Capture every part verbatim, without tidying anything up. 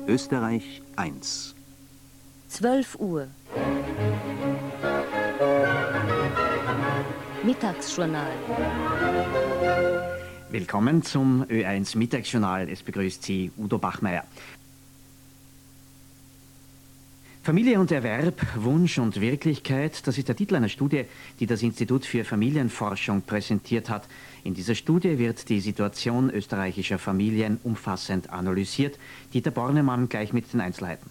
Österreich eins. zwölf Uhr. Mittagsjournal. Willkommen zum Ö eins Mittagsjournal. Es begrüßt Sie Udo Bachmeier. Familie und Erwerb, Wunsch und Wirklichkeit, das ist der Titel einer Studie, die das Institut für Familienforschung präsentiert hat. In dieser Studie wird die Situation österreichischer Familien umfassend analysiert. Dieter Bornemann gleich mit den Einzelheiten.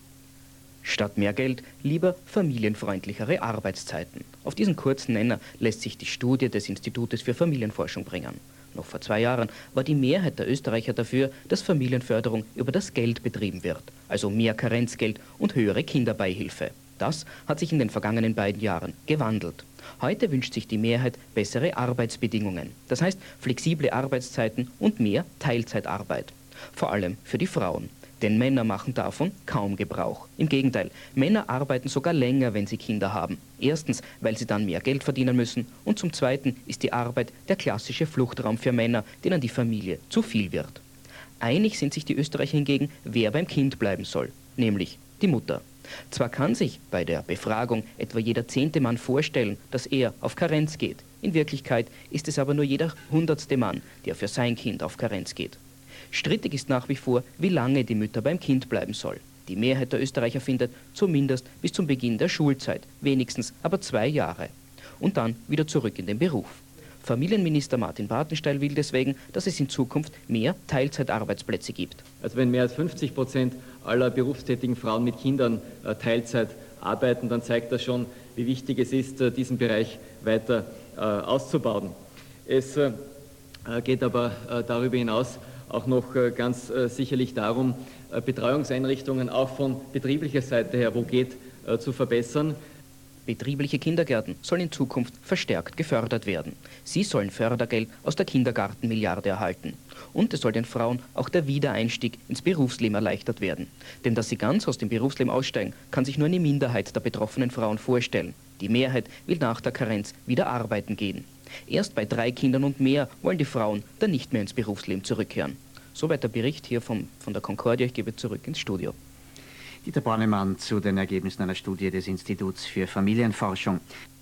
Statt mehr Geld lieber familienfreundlichere Arbeitszeiten. Auf diesen kurzen Nenner lässt sich die Studie des Institutes für Familienforschung bringen. Noch vor zwei Jahren war die Mehrheit der Österreicher dafür, dass Familienförderung über das Geld betrieben wird, also mehr Karenzgeld und höhere Kinderbeihilfe. Das hat sich in den vergangenen beiden Jahren gewandelt. Heute wünscht sich die Mehrheit bessere Arbeitsbedingungen, das heißt flexible Arbeitszeiten und mehr Teilzeitarbeit. Vor allem für die Frauen. Denn Männer machen davon kaum Gebrauch. Im Gegenteil, Männer arbeiten sogar länger, wenn sie Kinder haben. Erstens, weil sie dann mehr Geld verdienen müssen. Und zum Zweiten ist die Arbeit der klassische Fluchtraum für Männer, denen die Familie zu viel wird. Einig sind sich die Österreicher hingegen, wer beim Kind bleiben soll, nämlich die Mutter. Zwar kann sich bei der Befragung etwa jeder zehnte Mann vorstellen, dass er auf Karenz geht. In Wirklichkeit ist es aber nur jeder hundertste Mann, der für sein Kind auf Karenz geht. Strittig ist nach wie vor, wie lange die Mutter beim Kind bleiben soll. Die Mehrheit der Österreicher findet zumindest bis zum Beginn der Schulzeit, wenigstens aber zwei Jahre. Und dann wieder zurück in den Beruf. Familienminister Martin Bartenstein will deswegen, dass es in Zukunft mehr Teilzeitarbeitsplätze gibt. Also wenn mehr als fünfzig Prozent aller berufstätigen Frauen mit Kindern äh, Teilzeit arbeiten, dann zeigt das schon, wie wichtig es ist, äh, diesen Bereich weiter äh, auszubauen. Es äh, geht aber äh, darüber hinaus auch noch ganz äh, sicherlich darum, äh, Betreuungseinrichtungen auch von betrieblicher Seite her, wo geht, äh, zu verbessern. Betriebliche Kindergärten sollen in Zukunft verstärkt gefördert werden. Sie sollen Fördergeld aus der Kindergartenmilliarde erhalten. Und es soll den Frauen auch der Wiedereinstieg ins Berufsleben erleichtert werden. Denn dass sie ganz aus dem Berufsleben aussteigen, kann sich nur eine Minderheit der betroffenen Frauen vorstellen. Die Mehrheit will nach der Karenz wieder arbeiten gehen. Erst bei drei Kindern und mehr wollen die Frauen dann nicht mehr ins Berufsleben zurückkehren. Soweit der Bericht hier vom, von der Concordia. Ich gebe zurück ins Studio. Dieter Bornemann zu den Ergebnissen einer Studie des Instituts für Familienforschung.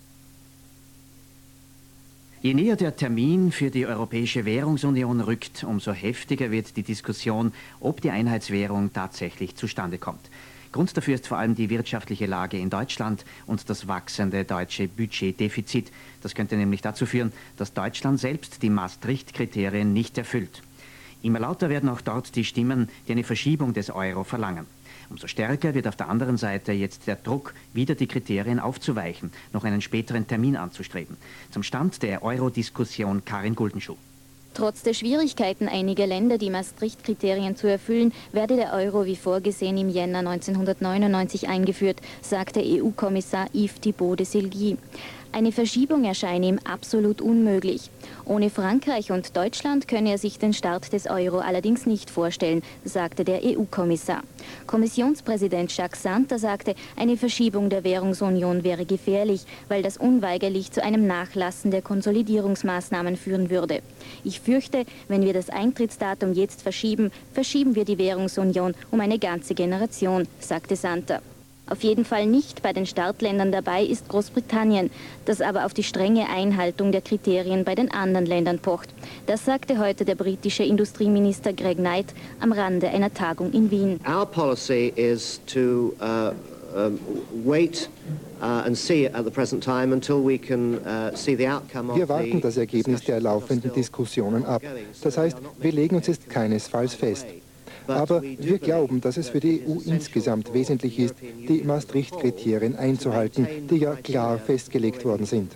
Je näher der Termin für die Europäische Währungsunion rückt, umso heftiger wird die Diskussion, ob die Einheitswährung tatsächlich zustande kommt. Grund dafür ist vor allem die wirtschaftliche Lage in Deutschland und das wachsende deutsche Budgetdefizit. Das könnte nämlich dazu führen, dass Deutschland selbst die Maastricht-Kriterien nicht erfüllt. Immer lauter werden auch dort die Stimmen, die eine Verschiebung des Euro verlangen. Umso stärker wird auf der anderen Seite jetzt der Druck, wieder die Kriterien aufzuweichen, noch einen späteren Termin anzustreben. Zum Stand der Euro-Diskussion Karin Guldenschuh. Trotz der Schwierigkeiten einiger Länder, die Maastricht-Kriterien zu erfüllen, werde der Euro wie vorgesehen im Jänner neunzehnhundertneunundneunzig eingeführt, sagt der E U-Kommissar Yves Thibault de Silguy. Eine Verschiebung erscheine ihm absolut unmöglich. Ohne Frankreich und Deutschland könne er sich den Start des Euro allerdings nicht vorstellen, sagte der E U-Kommissar. Kommissionspräsident Jacques Santer sagte, eine Verschiebung der Währungsunion wäre gefährlich, weil das unweigerlich zu einem Nachlassen der Konsolidierungsmaßnahmen führen würde. Ich fürchte, wenn wir das Eintrittsdatum jetzt verschieben, verschieben wir die Währungsunion um eine ganze Generation, sagte Santer. Auf jeden Fall nicht bei den Startländern dabei ist Großbritannien, das aber auf die strenge Einhaltung der Kriterien bei den anderen Ländern pocht. Das sagte heute der britische Industrieminister Greg Knight am Rande einer Tagung in Wien. Our policy is to uh, um, wait uh, and see at the present time until we can uh, see the outcome of the. Wir warten das Ergebnis der laufenden Diskussionen ab. Das heißt, wir legen uns jetzt keinesfalls fest. Aber wir glauben, dass es für die E U insgesamt wesentlich ist, die Maastricht-Kriterien einzuhalten, die ja klar festgelegt worden sind.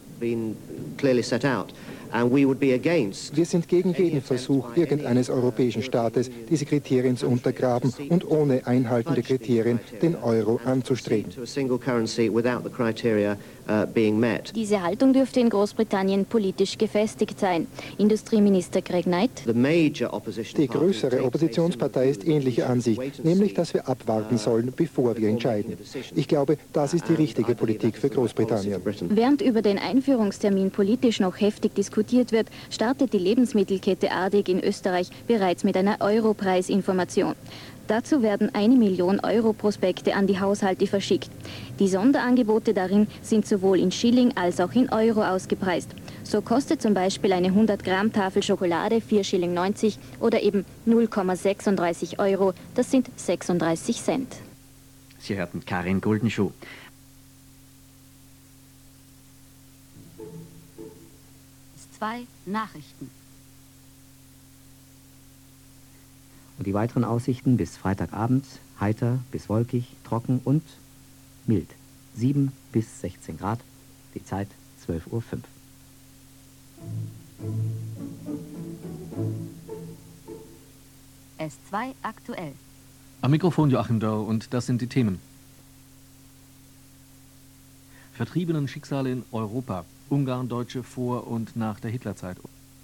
Wir sind gegen jeden Versuch irgendeines europäischen Staates, diese Kriterien zu untergraben und ohne Einhalten der Kriterien den Euro anzustreben. Diese Haltung dürfte in Großbritannien politisch gefestigt sein. Industrieminister Greg Knight. Die größere Oppositionspartei ist ähnlicher Ansicht, nämlich, dass wir abwarten sollen, bevor wir entscheiden. Ich glaube, das ist die richtige Politik für Großbritannien. Während über den Einführungstermin politisch noch heftig diskutiert wird, startet die Lebensmittelkette Ardig in Österreich bereits mit einer Europreisinformation. Dazu werden eine Million Euro Prospekte an die Haushalte verschickt. Die Sonderangebote darin sind sowohl in Schilling als auch in Euro ausgepreist. So kostet zum Beispiel eine hundert Gramm Tafel Schokolade vier Schilling neunzig oder eben null Komma sechsunddreißig Euro, das sind sechsunddreißig Cent. Sie hörten Karin Guldenschuh. Zwei Nachrichten. Und die weiteren Aussichten bis Freitagabend: heiter bis wolkig, trocken und mild. sieben bis sechzehn Grad, die Zeit zwölf Uhr fünf. S zwei aktuell. Am Mikrofon Joachim Dörr und das sind die Themen. Vertriebenen Schicksale in Europa. Ungarn-Deutsche vor und nach der Hitlerzeit.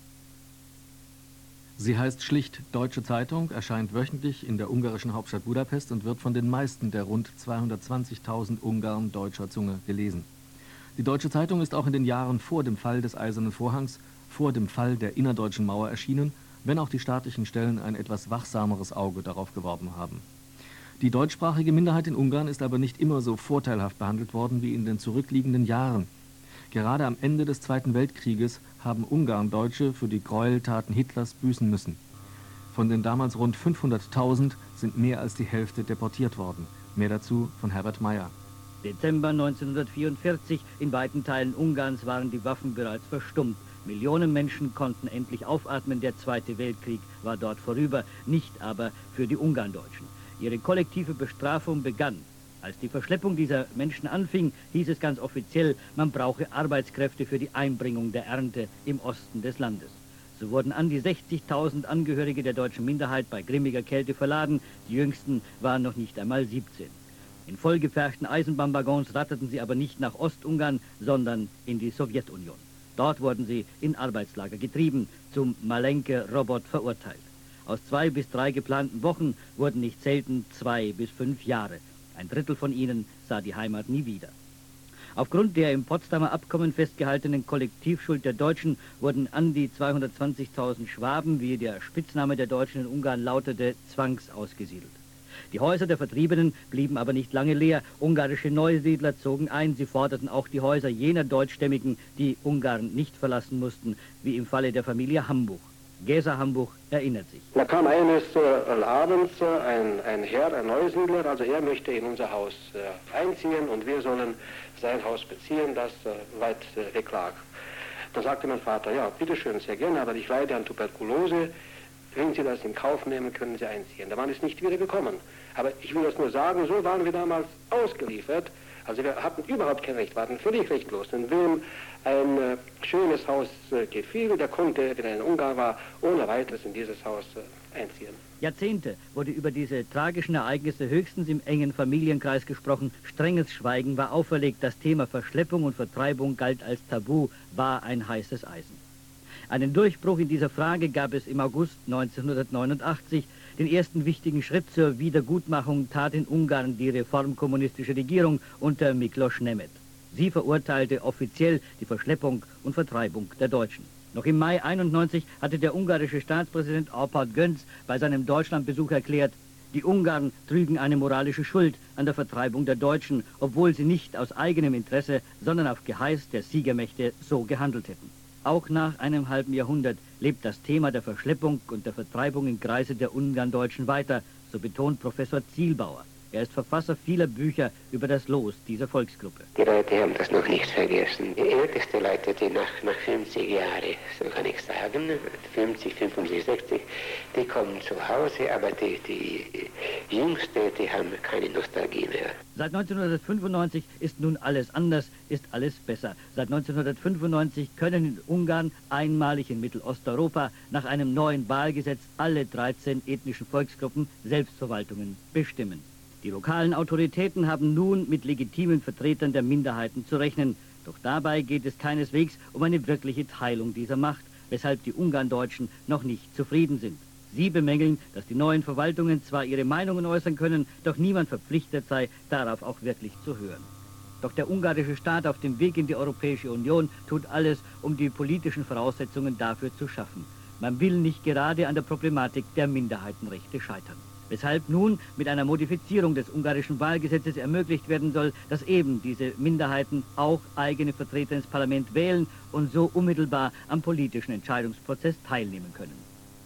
Sie heißt schlicht Deutsche Zeitung, erscheint wöchentlich in der ungarischen Hauptstadt Budapest und wird von den meisten der rund zweihundertzwanzigtausend Ungarn deutscher Zunge gelesen. Die Deutsche Zeitung ist auch in den Jahren vor dem Fall des Eisernen Vorhangs, vor dem Fall der innerdeutschen Mauer erschienen, wenn auch die staatlichen Stellen ein etwas wachsameres Auge darauf geworfen haben. Die deutschsprachige Minderheit in Ungarn ist aber nicht immer so vorteilhaft behandelt worden wie in den zurückliegenden Jahren. Gerade am Ende des Zweiten Weltkrieges haben Ungarn-Deutsche für die Gräueltaten Hitlers büßen müssen. Von den damals rund fünfhunderttausend sind mehr als die Hälfte deportiert worden. Mehr dazu von Herbert Mayer. Dezember neunzehnhundertvierundvierzig. In weiten Teilen Ungarns waren die Waffen bereits verstummt. Millionen Menschen konnten endlich aufatmen. Der Zweite Weltkrieg war dort vorüber, nicht aber für die Ungarn-Deutschen. Ihre kollektive Bestrafung begann. Als die Verschleppung dieser Menschen anfing, hieß es ganz offiziell, man brauche Arbeitskräfte für die Einbringung der Ernte im Osten des Landes. So wurden an die sechzigtausend Angehörige der deutschen Minderheit bei grimmiger Kälte verladen. Die jüngsten waren noch nicht einmal siebzehn. In vollgepferchten Eisenbahnwaggons ratterten sie aber nicht nach Ostungarn, sondern in die Sowjetunion. Dort wurden sie in Arbeitslager getrieben, zum Malenke-Robot verurteilt. Aus zwei bis drei geplanten Wochen wurden nicht selten zwei bis fünf Jahre. Ein Drittel von ihnen sah die Heimat nie wieder. Aufgrund der im Potsdamer Abkommen festgehaltenen Kollektivschuld der Deutschen wurden an die zweihundertzwanzigtausend Schwaben, wie der Spitzname der Deutschen in Ungarn lautete, zwangsausgesiedelt. Die Häuser der Vertriebenen blieben aber nicht lange leer. Ungarische Neusiedler zogen ein. Sie forderten auch die Häuser jener Deutschstämmigen, die Ungarn nicht verlassen mussten, wie im Falle der Familie Hambuch. Gesa Hambuch erinnert sich. Da kam eines äh, Abends äh, ein, ein Herr, ein Neusiedler, also er möchte in unser Haus äh, einziehen und wir sollen sein Haus beziehen, das äh, weit äh, weg lag. Da sagte mein Vater, ja, bitteschön, sehr gerne, aber ich leide an Tuberkulose. Wenn Sie das in Kauf nehmen, können Sie einziehen. Der Mann ist nicht wieder gekommen. Aber ich will das nur sagen, so waren wir damals ausgeliefert. Also wir hatten überhaupt kein Recht, waren völlig rechtlos. Und wem ein äh, schönes Haus äh, gefiel, der konnte, wenn er in Ungarn war, ohne weiteres in dieses Haus äh, einziehen. Jahrzehnte wurde über diese tragischen Ereignisse höchstens im engen Familienkreis gesprochen. Strenges Schweigen war auferlegt. Das Thema Verschleppung und Vertreibung galt als Tabu, war ein heißes Eisen. Einen Durchbruch in dieser Frage gab es im August neunzehnhundertneunundachtzig. Den ersten wichtigen Schritt zur Wiedergutmachung tat in Ungarn die reformkommunistische Regierung unter Miklos Nemeth. Sie verurteilte offiziell die Verschleppung und Vertreibung der Deutschen. Noch im Mai einundneunzig hatte der ungarische Staatspräsident Arpad Göncz bei seinem Deutschlandbesuch erklärt, die Ungarn trügen eine moralische Schuld an der Vertreibung der Deutschen, obwohl sie nicht aus eigenem Interesse, sondern auf Geheiß der Siegermächte so gehandelt hätten. Auch nach einem halben Jahrhundert lebt das Thema der Verschleppung und der Vertreibung im Kreise der Ungarndeutschen weiter, so betont Professor Zielbauer. Er ist Verfasser vieler Bücher über das Los dieser Volksgruppe. Die Leute haben das noch nicht vergessen. Die ältesten Leute, die nach, nach fünfzig Jahren, so kann ich sagen, fünfzig, fünfundsiebzig, sechzig, die kommen zu Hause, aber die, die Jüngsten, die haben keine Nostalgie mehr. Seit neunzehnhundertfünfundneunzig ist nun alles anders, ist alles besser. Seit neunzehnhundertfünfundneunzig können in Ungarn, einmalig in Mittelosteuropa, nach einem neuen Wahlgesetz alle dreizehn ethnischen Volksgruppen Selbstverwaltungen bestimmen. Die lokalen Autoritäten haben nun mit legitimen Vertretern der Minderheiten zu rechnen. Doch dabei geht es keineswegs um eine wirkliche Teilung dieser Macht, weshalb die Ungarndeutschen noch nicht zufrieden sind. Sie bemängeln, dass die neuen Verwaltungen zwar ihre Meinungen äußern können, doch niemand verpflichtet sei, darauf auch wirklich zu hören. Doch der ungarische Staat auf dem Weg in die Europäische Union tut alles, um die politischen Voraussetzungen dafür zu schaffen. Man will nicht gerade an der Problematik der Minderheitenrechte scheitern. Weshalb nun mit einer Modifizierung des ungarischen Wahlgesetzes ermöglicht werden soll, dass eben diese Minderheiten auch eigene Vertreter ins Parlament wählen und so unmittelbar am politischen Entscheidungsprozess teilnehmen können.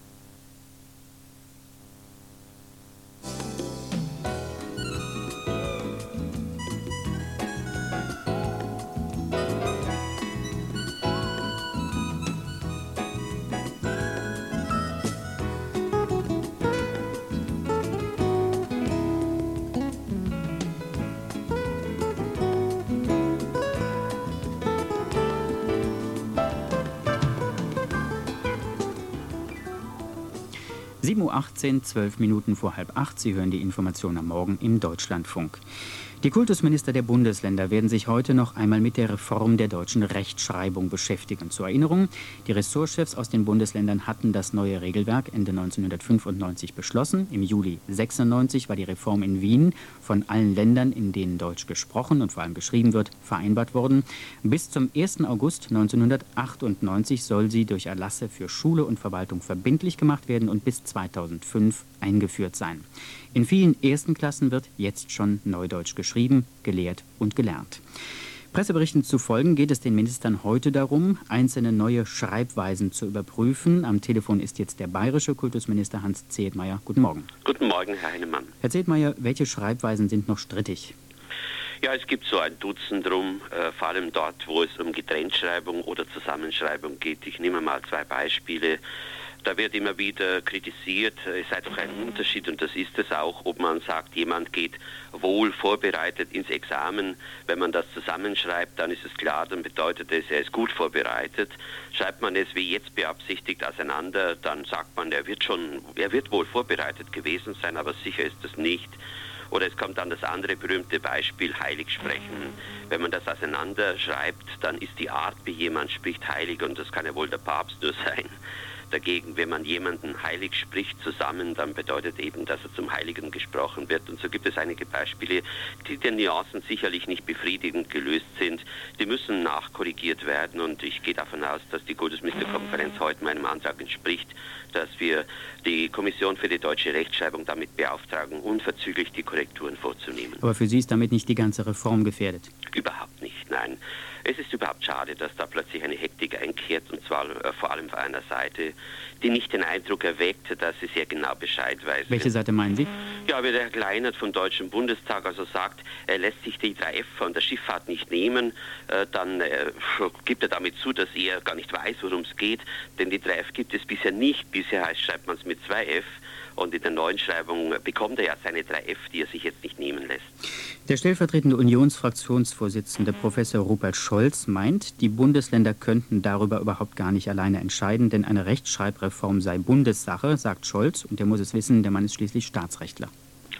sieben Uhr achtzehn, zwölf Minuten vor halb acht. Sie hören die Information am Morgen im Deutschlandfunk. Die Kultusminister der Bundesländer werden sich heute noch einmal mit der Reform der deutschen Rechtschreibung beschäftigen. Zur Erinnerung, die Ressortchefs aus den Bundesländern hatten das neue Regelwerk Ende neunzehnhundertfünfundneunzig beschlossen. Im Juli sechsundneunzig war die Reform in Wien von allen Ländern, in denen Deutsch gesprochen und vor allem geschrieben wird, vereinbart worden. Bis zum ersten August neunzehnhundertachtundneunzig soll sie durch Erlasse für Schule und Verwaltung verbindlich gemacht werden und bis zweitausendfünf eingeführt sein. In vielen ersten Klassen wird jetzt schon Neudeutsch geschrieben, gelehrt und gelernt. Presseberichten zufolge geht es den Ministern heute darum, einzelne neue Schreibweisen zu überprüfen. Am Telefon ist jetzt der bayerische Kultusminister Hans Zedmeier. Guten Morgen. Guten Morgen, Herr Heinemann. Herr Zedmeier, welche Schreibweisen sind noch strittig? Ja, es gibt so ein Dutzend drum, äh, vor allem dort, wo es um Getrenntschreibung oder Zusammenschreibung geht. Ich nehme mal zwei Beispiele. Da wird immer wieder kritisiert, es sei doch ein Unterschied, und das ist es auch, ob man sagt, jemand geht wohl vorbereitet ins Examen. Wenn man das zusammenschreibt, dann ist es klar, dann bedeutet es, er ist gut vorbereitet. Schreibt man es wie jetzt beabsichtigt auseinander, dann sagt man, er wird schon, er wird wohl vorbereitet gewesen sein, aber sicher ist es nicht. Oder es kommt dann das andere berühmte Beispiel, heilig sprechen. Wenn man das auseinander schreibt, dann ist die Art, wie jemand spricht, heilig, und das kann ja wohl der Papst nur sein. Dagegen, wenn man jemanden heilig spricht zusammen, dann bedeutet eben, dass er zum Heiligen gesprochen wird. Und so gibt es einige Beispiele, die den Nuancen sicherlich nicht befriedigend gelöst sind. Die müssen nachkorrigiert werden, und ich gehe davon aus, dass die Kultusministerkonferenz heute meinem Antrag entspricht, dass wir die Kommission für die deutsche Rechtschreibung damit beauftragen, unverzüglich die Korrekturen vorzunehmen. Aber für Sie ist damit nicht die ganze Reform gefährdet? Überhaupt nicht, nein. Es ist überhaupt schade, dass da plötzlich eine Hektik einkehrt, und zwar äh, vor allem von einer Seite, die nicht den Eindruck erweckt, dass sie sehr genau Bescheid weiß. Welche Seite meinen Sie? Ja, wie der Herr Kleinert vom Deutschen Bundestag also sagt, er lässt sich die drei F von der Schifffahrt nicht nehmen, äh, dann äh, gibt er damit zu, dass er gar nicht weiß, worum es geht, denn die drei F gibt es bisher nicht. Bisher heißt, schreibt man es mit zwei F. Und in der neuen Schreibung bekommt er ja seine drei F, die er sich jetzt nicht nehmen lässt. Der stellvertretende Unionsfraktionsvorsitzende Professor Rupert Scholz meint, die Bundesländer könnten darüber überhaupt gar nicht alleine entscheiden, denn eine Rechtschreibreform sei Bundessache, sagt Scholz, und der muss es wissen, der Mann ist schließlich Staatsrechtler.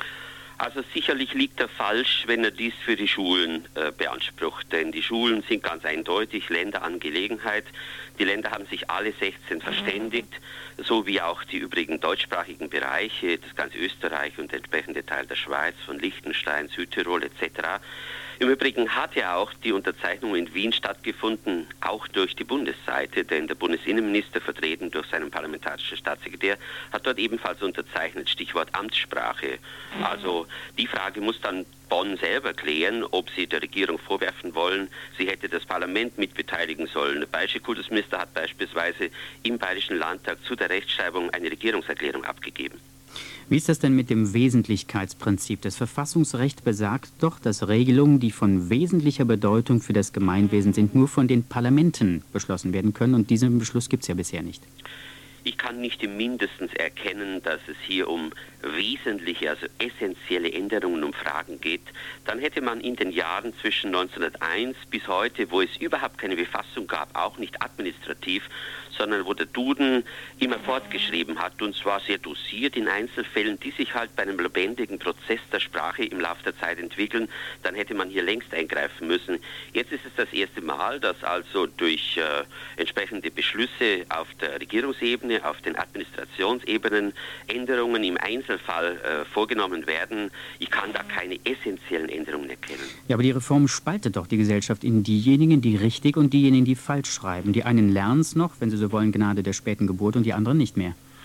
Also sicherlich liegt er falsch, wenn er dies für die Schulen äh, beansprucht, denn die Schulen sind ganz eindeutig Länderangelegenheit. Die Länder haben sich alle sechzehn verständigt, so wie auch die übrigen deutschsprachigen Bereiche, das ganze Österreich und der entsprechende Teil der Schweiz, von Liechtenstein, Südtirol et cetera. Im Übrigen hat ja auch die Unterzeichnung in Wien stattgefunden, auch durch die Bundesseite, denn der Bundesinnenminister, vertreten durch seinen parlamentarischen Staatssekretär, hat dort ebenfalls unterzeichnet, Stichwort Amtssprache. Also die Frage muss dann Bonn selber klären, ob sie der Regierung vorwerfen wollen, sie hätte das Parlament mitbeteiligen sollen. Der bayerische Kultusminister hat beispielsweise im Bayerischen Landtag zu der Rechtschreibung eine Regierungserklärung abgegeben. Wie ist das denn mit dem Wesentlichkeitsprinzip? Das Verfassungsrecht besagt doch, dass Regelungen, die von wesentlicher Bedeutung für das Gemeinwesen sind, nur von den Parlamenten beschlossen werden können. Und diesen Beschluss gibt es ja bisher nicht. Ich kann nicht im Mindesten erkennen, dass es hier um wesentliche, also essentielle Änderungen, um Fragen geht. Dann hätte man in den Jahren zwischen neunzehnhunderteins bis heute, wo es überhaupt keine Befassung gab, auch nicht administrativ, sondern wo der Duden immer fortgeschrieben hat, und zwar sehr dosiert in Einzelfällen, die sich halt bei einem lebendigen Prozess der Sprache im Laufe der Zeit entwickeln, dann hätte man hier längst eingreifen müssen. Jetzt ist es das erste Mal, dass also durch äh, entsprechende Beschlüsse auf der Regierungsebene, auf den Administrationsebenen Änderungen im Einzelfall äh, vorgenommen werden. Ich kann da keine essentiellen Änderungen erkennen. Ja, aber die Reform spaltet doch die Gesellschaft in diejenigen, die richtig und diejenigen, die falsch schreiben. Die einen lernen es noch, wenn sie so wollen, Gnade der späten Geburt, und die anderen nicht mehr.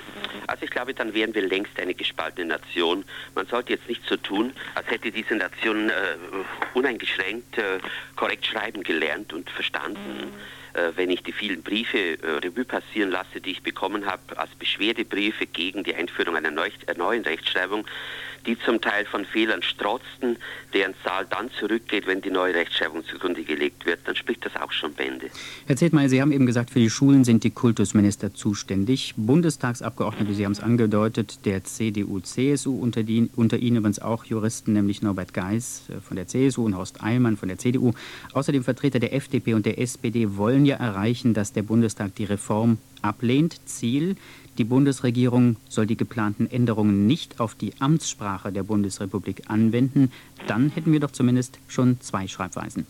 Also ich glaube, dann wären wir längst eine gespaltene Nation. Man sollte jetzt nicht so tun, als hätte diese Nation äh, uneingeschränkt äh, korrekt schreiben gelernt und verstanden. Äh, wenn ich die vielen Briefe äh, Revue passieren lasse, die ich bekommen habe als Beschwerdebriefe gegen die Einführung einer neu, äh, neuen Rechtschreibung, die zum Teil von Fehlern strotzten, deren Zahl dann zurückgeht, wenn die neue Rechtschreibung zugrunde gelegt wird, dann spricht das auch schon Bände. Herr Zetmeier, Sie haben eben gesagt, für die Schulen sind die Kultusminister zuständig. Bundestagsabgeordnete, Sie haben es angedeutet, der C D U C S U, unter, die, unter Ihnen übrigens auch Juristen, nämlich Norbert Geis von der C S U und Horst Eilmann von der C D U. Außerdem Vertreter der F D P und der S P D wollen ja erreichen, dass der Bundestag die Reform ablehnt. Ziel: Die Bundesregierung soll die geplanten Änderungen nicht auf die Amtssprache der Bundesrepublik anwenden. Dann hätten wir doch zumindest schon zwei Schreibweisen.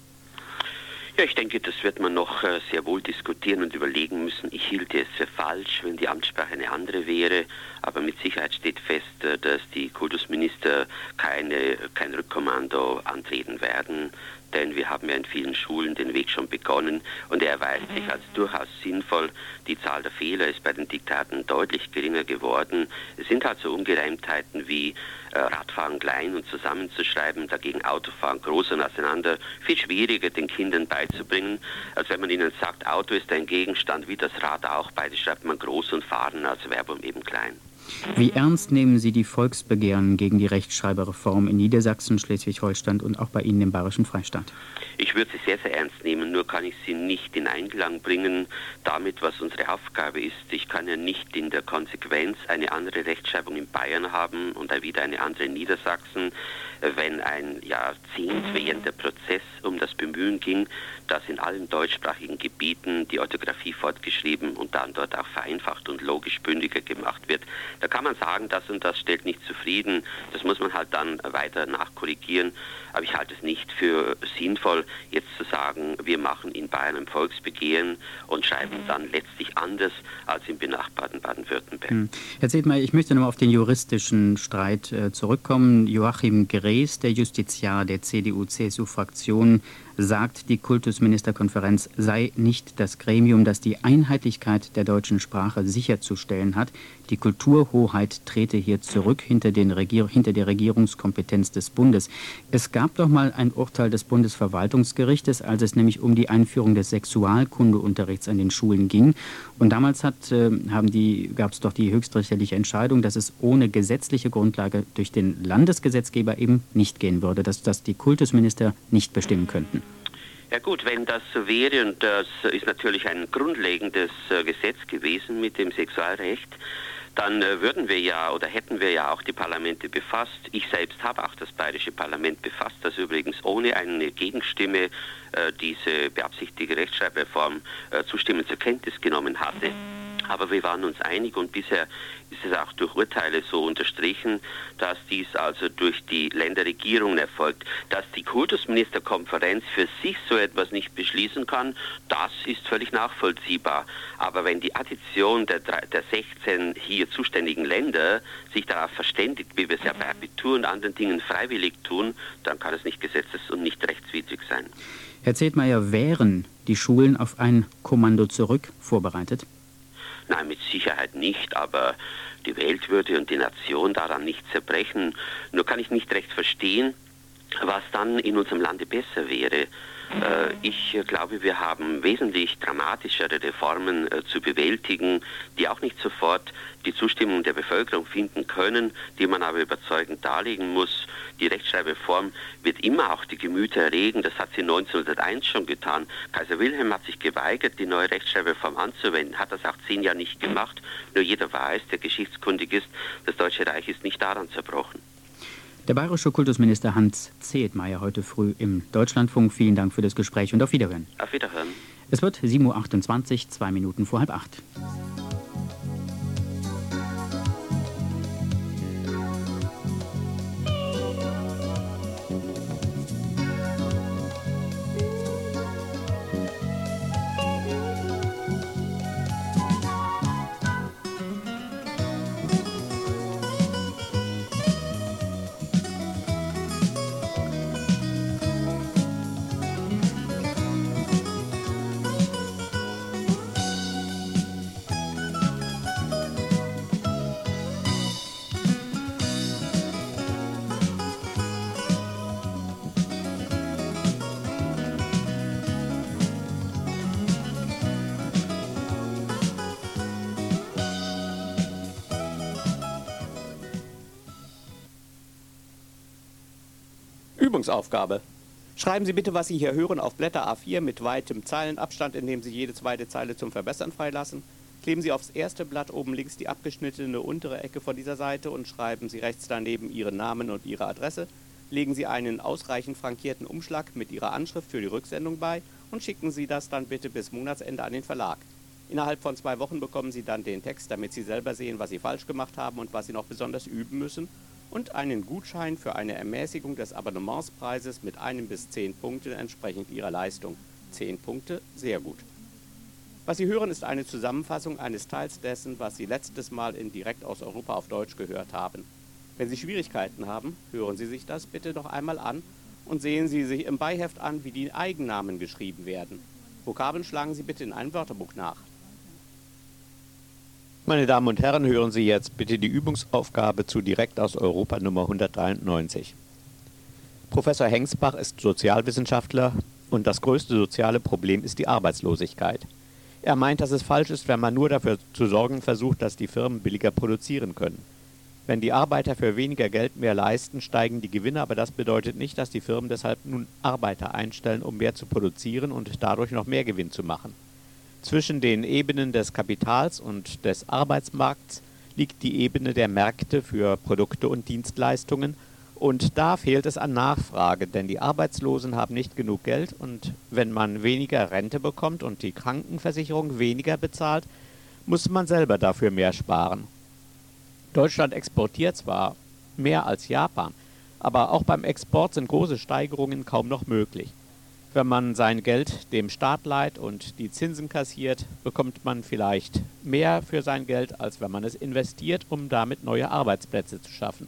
Ja, ich denke, das wird man noch äh, sehr wohl diskutieren und überlegen müssen. Ich hielte es für falsch, wenn die Amtssprache eine andere wäre. Aber mit Sicherheit steht fest, äh, dass die Kultusminister keine, kein Rückkommando antreten werden. Denn wir haben ja in vielen Schulen den Weg schon begonnen und er erweist sich als durchaus sinnvoll. Die Zahl der Fehler ist bei den Diktaten deutlich geringer geworden. Es sind halt so Ungereimtheiten wie äh, Radfahren klein und zusammenzuschreiben, dagegen Autofahren groß und auseinander. Viel schwieriger den Kindern beizubringen, als wenn man ihnen sagt, Auto ist ein Gegenstand wie das Rad auch. Beide schreibt man groß und Fahren als Verbum eben klein. Wie ernst nehmen Sie die Volksbegehren gegen die Rechtschreiberreform in Niedersachsen, Schleswig-Holstein und auch bei Ihnen im Bayerischen Freistaat? Ich würde sie sehr, sehr ernst nehmen, nur kann ich sie nicht in Einklang bringen damit, was unsere Aufgabe ist. Ich kann ja nicht in der Konsequenz eine andere Rechtschreibung in Bayern haben und dann wieder eine andere in Niedersachsen, wenn ein Jahrzehnt währender Prozess um das Bemühen ging, dass in allen deutschsprachigen Gebieten die Orthographie fortgeschrieben und dann dort auch vereinfacht und logisch bündiger gemacht wird. Da kann man sagen, das und das stellt nicht zufrieden. Das muss man halt dann weiter nachkorrigieren. Aber ich halte es nicht für sinnvoll, jetzt zu sagen, wir machen in Bayern ein Volksbegehren und schreiben dann letztlich anders als im benachbarten Baden-Württemberg. Hm. Herr Zetmeier, ich möchte noch mal auf den juristischen Streit äh, zurückkommen. Joachim Gerees, der Justiziar der C D U C S U-Fraktion, sagt, die Kultusministerkonferenz sei nicht das Gremium, das die Einheitlichkeit der deutschen Sprache sicherzustellen hat. Die Kulturhoheit trete hier zurück hinter, den Regier- hinter der Regierungskompetenz des Bundes. Es gab doch mal ein Urteil des Bundesverwaltungsgerichtes, als es nämlich um die Einführung des Sexualkundeunterrichts an den Schulen ging. Und damals hat, äh, haben die, gab es doch die höchstrichterliche Entscheidung, dass es ohne gesetzliche Grundlage durch den Landesgesetzgeber eben nicht gehen würde, dass das die Kultusminister nicht bestimmen könnten. Ja gut, wenn das so wäre, und das ist natürlich ein grundlegendes äh, Gesetz gewesen mit dem Sexualrecht, dann äh, würden wir ja oder hätten wir ja auch die Parlamente befasst. Ich selbst habe auch das bayerische Parlament befasst, das übrigens ohne eine Gegenstimme äh, diese beabsichtigte Rechtschreibreform äh, zustimmend zur Kenntnis genommen hatte. Aber wir waren uns einig und bisher ist es auch durch Urteile so unterstrichen, dass dies also durch die Länderregierungen erfolgt. Dass die Kultusministerkonferenz für sich so etwas nicht beschließen kann, das ist völlig nachvollziehbar. Aber wenn die Addition der, der sechzehn hier zuständigen Länder sich darauf verständigt, wie wir es ja bei Abitur und anderen Dingen freiwillig tun, dann kann es nicht gesetzes- und nicht rechtswidrig sein. Herr Zetmeier, wären die Schulen auf ein Kommando zurück vorbereitet? Nein, mit Sicherheit nicht, aber die Welt würde und die Nation daran nicht zerbrechen. Nur kann ich nicht recht verstehen, was dann in unserem Lande besser wäre. Äh, ich glaube, wir haben wesentlich dramatischere Reformen äh, zu bewältigen, die auch nicht sofort die Zustimmung der Bevölkerung finden können, die man aber überzeugend darlegen muss. Die Rechtschreibreform wird immer auch die Gemüter erregen. Das hat sie neunzehnhunderteins schon getan. Kaiser Wilhelm hat sich geweigert, die neue Rechtschreibreform anzuwenden, hat das auch zehn Jahre nicht gemacht. Nur jeder weiß, der geschichtskundig ist, das Deutsche Reich ist nicht daran zerbrochen. Der bayerische Kultusminister Hans Zetmeier heute früh im Deutschlandfunk. Vielen Dank für das Gespräch und auf Wiederhören. Auf Wiederhören. Es wird sieben Uhr achtundzwanzig, zwei Minuten vor halb acht. Übungsaufgabe. Schreiben Sie bitte, was Sie hier hören, auf Blätter A vier mit weitem Zeilenabstand, indem Sie jede zweite Zeile zum Verbessern freilassen. Kleben Sie aufs erste Blatt oben links die abgeschnittene untere Ecke von dieser Seite und schreiben Sie rechts daneben Ihren Namen und Ihre Adresse. Legen Sie einen ausreichend frankierten Umschlag mit Ihrer Anschrift für die Rücksendung bei und schicken Sie das dann bitte bis Monatsende an den Verlag. Innerhalb von zwei Wochen bekommen Sie dann den Text, damit Sie selber sehen, was Sie falsch gemacht haben und was Sie noch besonders üben müssen, und einen Gutschein für eine Ermäßigung des Abonnementspreises mit einem bis zehn Punkten entsprechend Ihrer Leistung. Zehn Punkte, sehr gut. Was Sie hören, ist eine Zusammenfassung eines Teils dessen, was Sie letztes Mal in Direkt aus Europa auf Deutsch gehört haben. Wenn Sie Schwierigkeiten haben, hören Sie sich das bitte noch einmal an und sehen Sie sich im Beiheft an, wie die Eigennamen geschrieben werden. Vokabeln schlagen Sie bitte in ein Wörterbuch nach. Meine Damen und Herren, hören Sie jetzt bitte die Übungsaufgabe zu Direkt aus Europa Nummer hundertdreiundneunzig. Professor Hengsbach ist Sozialwissenschaftler und das größte soziale Problem ist die Arbeitslosigkeit. Er meint, dass es falsch ist, wenn man nur dafür zu sorgen versucht, dass die Firmen billiger produzieren können. Wenn die Arbeiter für weniger Geld mehr leisten, steigen die Gewinne, aber das bedeutet nicht, dass die Firmen deshalb nun Arbeiter einstellen, um mehr zu produzieren und dadurch noch mehr Gewinn zu machen. Zwischen den Ebenen des Kapitals und des Arbeitsmarkts liegt die Ebene der Märkte für Produkte und Dienstleistungen, und da fehlt es an Nachfrage, denn die Arbeitslosen haben nicht genug Geld, und wenn man weniger Rente bekommt und die Krankenversicherung weniger bezahlt, muss man selber dafür mehr sparen. Deutschland exportiert zwar mehr als Japan, aber auch beim Export sind große Steigerungen kaum noch möglich. Wenn man sein Geld dem Staat leiht und die Zinsen kassiert, bekommt man vielleicht mehr für sein Geld, als wenn man es investiert, um damit neue Arbeitsplätze zu schaffen.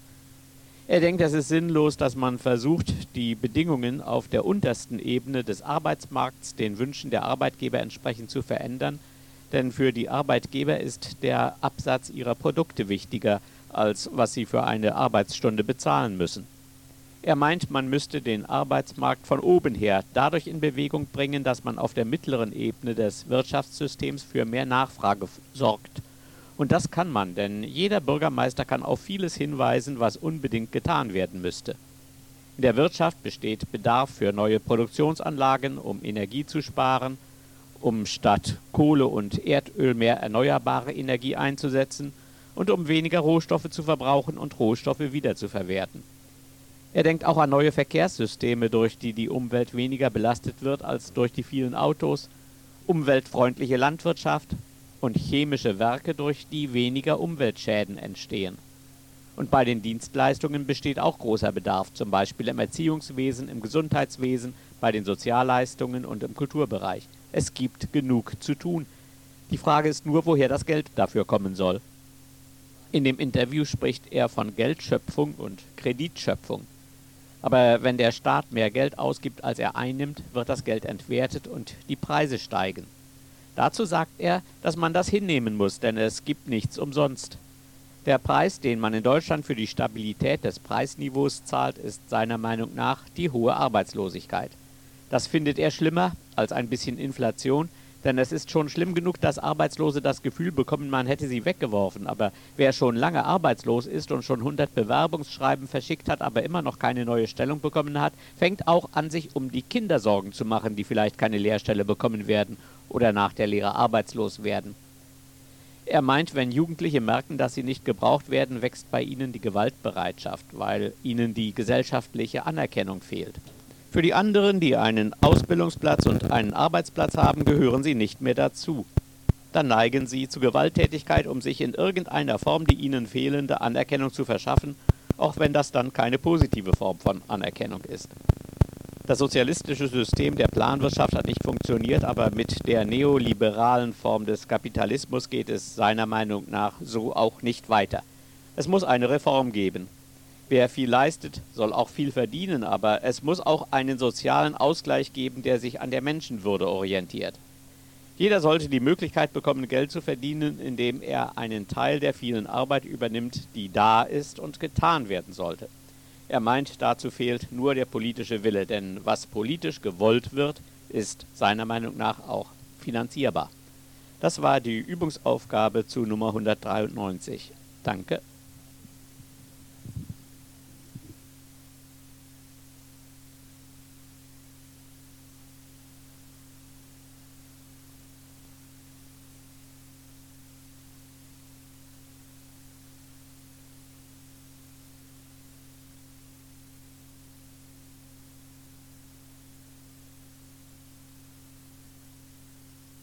Er denkt, es ist sinnlos, dass man versucht, die Bedingungen auf der untersten Ebene des Arbeitsmarkts den Wünschen der Arbeitgeber entsprechend zu verändern, denn für die Arbeitgeber ist der Absatz ihrer Produkte wichtiger, als was sie für eine Arbeitsstunde bezahlen müssen. Er meint, man müsste den Arbeitsmarkt von oben her dadurch in Bewegung bringen, dass man auf der mittleren Ebene des Wirtschaftssystems für mehr Nachfrage sorgt. Und das kann man, denn jeder Bürgermeister kann auf vieles hinweisen, was unbedingt getan werden müsste. In der Wirtschaft besteht Bedarf für neue Produktionsanlagen, um Energie zu sparen, um statt Kohle und Erdöl mehr erneuerbare Energie einzusetzen und um weniger Rohstoffe zu verbrauchen und Rohstoffe wiederzuverwerten. Er denkt auch an neue Verkehrssysteme, durch die die Umwelt weniger belastet wird als durch die vielen Autos, umweltfreundliche Landwirtschaft und chemische Werke, durch die weniger Umweltschäden entstehen. Und bei den Dienstleistungen besteht auch großer Bedarf, zum Beispiel im Erziehungswesen, im Gesundheitswesen, bei den Sozialleistungen und im Kulturbereich. Es gibt genug zu tun. Die Frage ist nur, woher das Geld dafür kommen soll. In dem Interview spricht er von Geldschöpfung und Kreditschöpfung. Aber wenn der Staat mehr Geld ausgibt, als er einnimmt, wird das Geld entwertet und die Preise steigen. Dazu sagt er, dass man das hinnehmen muss, denn es gibt nichts umsonst. Der Preis, den man in Deutschland für die Stabilität des Preisniveaus zahlt, ist seiner Meinung nach die hohe Arbeitslosigkeit. Das findet er schlimmer als ein bisschen Inflation, denn es ist schon schlimm genug, dass Arbeitslose das Gefühl bekommen, man hätte sie weggeworfen. Aber wer schon lange arbeitslos ist und schon hundert Bewerbungsschreiben verschickt hat, aber immer noch keine neue Stellung bekommen hat, fängt auch an, sich um die Kinder Sorgen zu machen, die vielleicht keine Lehrstelle bekommen werden oder nach der Lehre arbeitslos werden. Er meint, wenn Jugendliche merken, dass sie nicht gebraucht werden, wächst bei ihnen die Gewaltbereitschaft, weil ihnen die gesellschaftliche Anerkennung fehlt. Für die anderen, die einen Ausbildungsplatz und einen Arbeitsplatz haben, gehören sie nicht mehr dazu. Dann neigen sie zu Gewalttätigkeit, um sich in irgendeiner Form die ihnen fehlende Anerkennung zu verschaffen, auch wenn das dann keine positive Form von Anerkennung ist. Das sozialistische System der Planwirtschaft hat nicht funktioniert, aber mit der neoliberalen Form des Kapitalismus geht es seiner Meinung nach so auch nicht weiter. Es muss eine Reform geben. Wer viel leistet, soll auch viel verdienen, aber es muss auch einen sozialen Ausgleich geben, der sich an der Menschenwürde orientiert. Jeder sollte die Möglichkeit bekommen, Geld zu verdienen, indem er einen Teil der vielen Arbeit übernimmt, die da ist und getan werden sollte. Er meint, dazu fehlt nur der politische Wille, denn was politisch gewollt wird, ist seiner Meinung nach auch finanzierbar. Das war die Übungsaufgabe zu Nummer hundertdreiundneunzig. Danke.